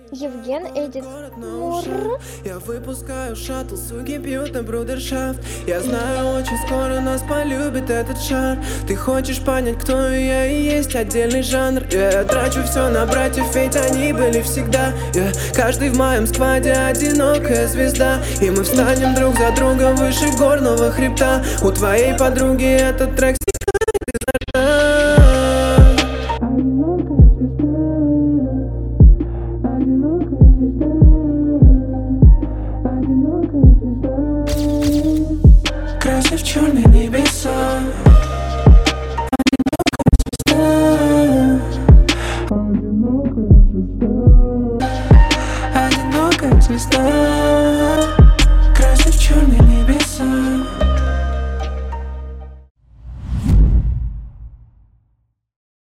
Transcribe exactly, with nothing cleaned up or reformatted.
Евген Эдит Мур. Я выпускаю шаттл, суки пьют на брудершафт. Я знаю, очень скоро нас полюбит этот шар. Ты хочешь понять, кто я и есть отдельный жанр. Я трачу все на братьев, ведь они были всегда. Yeah. Каждый в моем скваде одинокая звезда. И мы встанем друг за другом выше горного хребта. У твоей подруги этот трек стекает изо рта. Красив черные небеса. Одинокая звезда. Одинокая звезда.